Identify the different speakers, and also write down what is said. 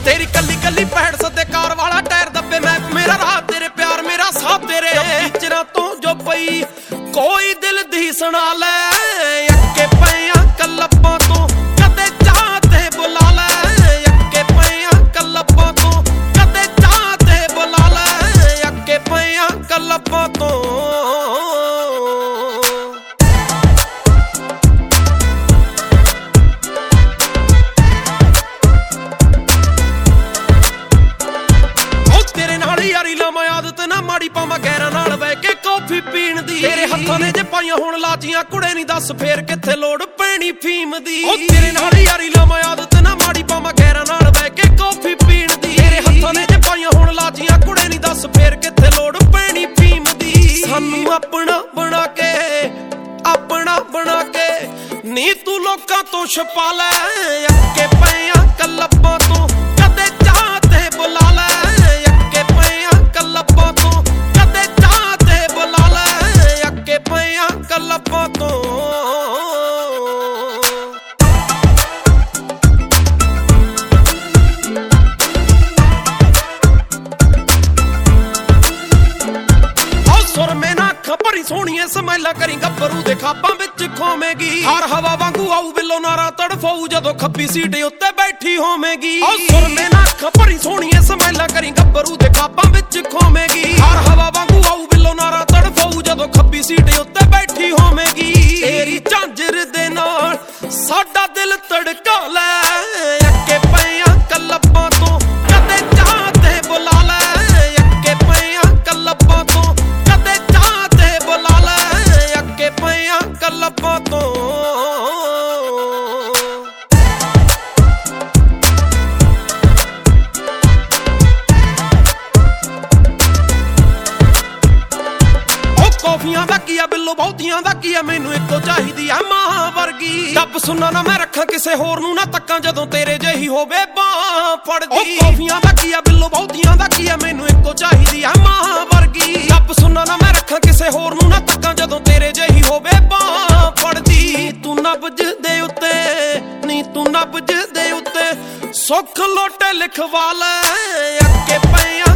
Speaker 1: तेरी कली कली पैड़ सदे कार वाला टायर दबे मैं मेरा राह तेरे प्यार मेरा साथ तेरे टीचर तो जो पई कोई दिल दी सुना ले अक्के पैया कलप्पां तो कदे चाहते बुला ले अक्के पैया कलप्पां तो कदे चाहते बुला ले अक्के पैया कलप्पां तो यारी लावां आदत ना माड़ी पावां गैरां नाल बह के कॉफी पीण दी तेरे हत्थां ने जे पाईयां होण लाचियां कुड़े नी दस फेर कित्थे लोड़ पैणी फीम दी ओ तेरे नाल यारी लावां आदत ना माड़ी पावां गैरां नाल बह के कॉफी पीण दी तेरे हत्थां ने जे पाईयां होण लाचियां कुड़े नी दस फेर कित्थे लोड़ पैणी फीम दी सानू अपना बना के नी तू लोकां तो छपा ले अक्के पैयां कलप्पां तो कदे चाहते बुला ले कलप्पां तो कदे चाहते बुला ले अक्के पैया कलप्पां तो सुर में ना खबरी सोहणीए समैला करी गब्बरू दे खापां विच खोवेगी हर हवा वांगू आऊ बिलो नारा तड़फाऊ जदों खब्बी सीट उत्ते बैठी होवेगी सुर में ना खबरी सोहणीए समैला करी गब्बरू दे खापां विच खोवेगी हर हवा वांगू आऊ बिलो नारा तड़फाऊ जदों खब्बी सीट उत्ते बैठी होवेगी तेरी झांजर दे नाल साडा दिल तड़का ले अक्के पैया कलप्पां तो कदे चाहते बुला ले अक्के पैया कलप्पां तो कदे चाहते बुला ले अक्के पैया कलप्पां तो कॉफियां दा कीया बिल्लो बहुतियां दा कीया मैनू इक्को चाहिदी है मां वर्गी डब सुना ना मैं रखां किसे होर नू ना तक्कां जदों तेरे जेही होवे बां फड़दी कॉफियां दा कीया बिल्लो बहुतियां दा कीया मैनू इक्को चाहिदी है मां वर्गी डब सुना ना मैं रखां किसे होर नू ना तक्कां जदों तेरे जेही होवे बां फड़दी तू नब्ज दे उत्ते नी तू नब्ज दे उत्ते सुख लोटे लिखवा ले अक्के पैया